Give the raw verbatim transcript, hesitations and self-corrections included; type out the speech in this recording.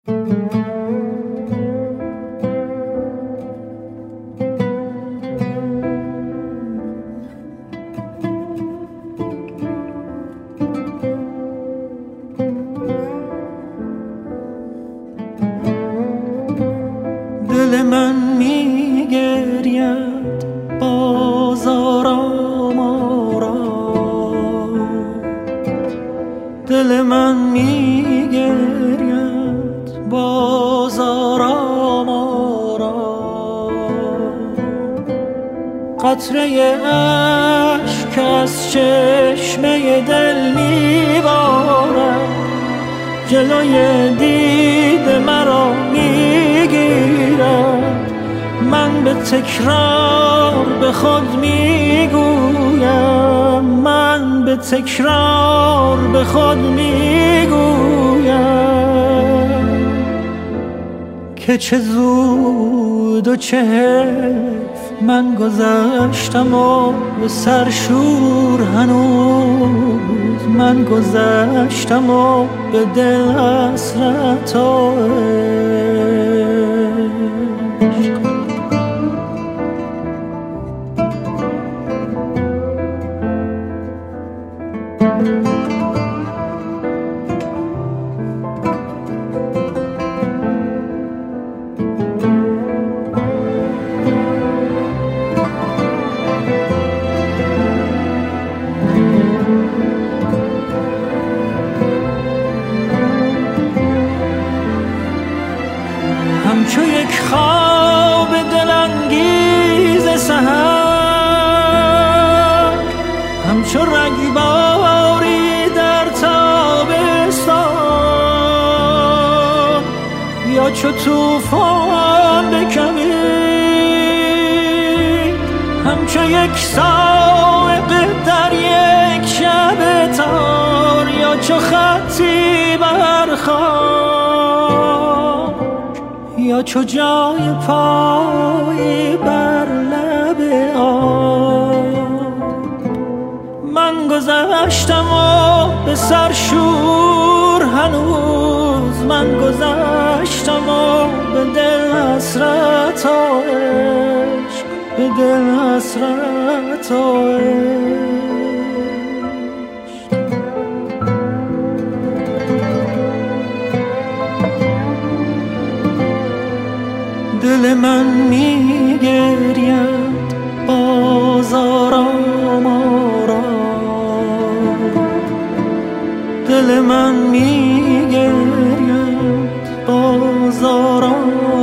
دل من می گرید بازارم آرا، دل من می گرید بازارم آرا، قطره اشک از چشمه دل می بارد، جلوی دید مرا می گیرد. من به تکرار به خود می گویم، من به تکرار به خود می گویم که چه زود و چه حیف من گذشتم و به سرشور هنوز من گذشتم و به دل حسرت و عشق. همچو یک خواب دلانگیز سحر، همچو رگباری در تابستان، یا چو طوفان بکوید، همچو یک صاعقه در یک شب تار، یا چو خطی بر خاک، یا چو جای پای بر لب آب. من گذشتم و به سرشور هنوز من گذشتم و به دل حسرت و عشق، به دل حسرت و عشق. دل من می گرید بازارم آرا، دل من می گرید بازارم